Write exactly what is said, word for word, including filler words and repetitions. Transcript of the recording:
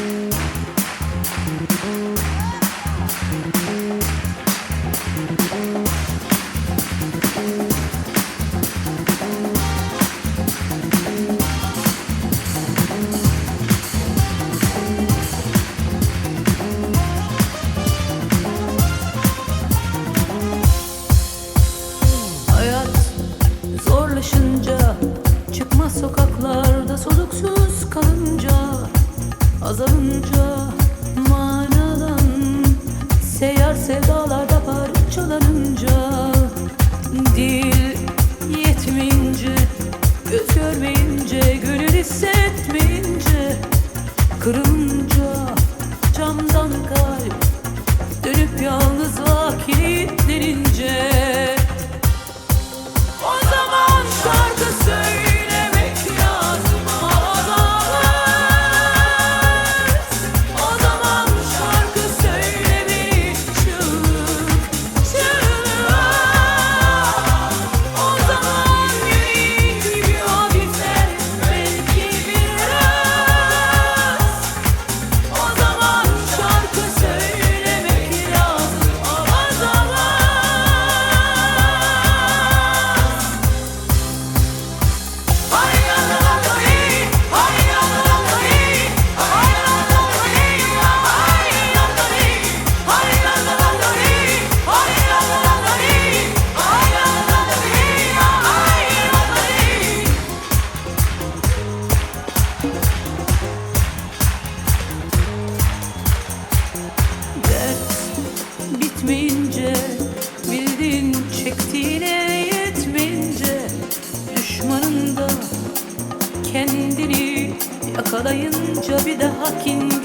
Zorlaşınca, çıkmaz sokaklarda soluksuz kalınca, azalınca manadan, seyyar sevdalarda parçalanınca, dil yetmeyince, göz görmeyince, gönül hissetmeyince, kırılınca camdan kalp dönüp yalnızlığa kilitlenince, o zaman şarkı söylemek lazım olamaz. O zaman şarkı söylemeyi çığlık çığlığa. O zaman yüreğin gibi hafifler belki biraz. O zaman şarkı söylemek lazım o zaman. Bitmeyince, bildiğin çektiğine yetmeyince, düşmanın da kendini yakalayınca bir daha kin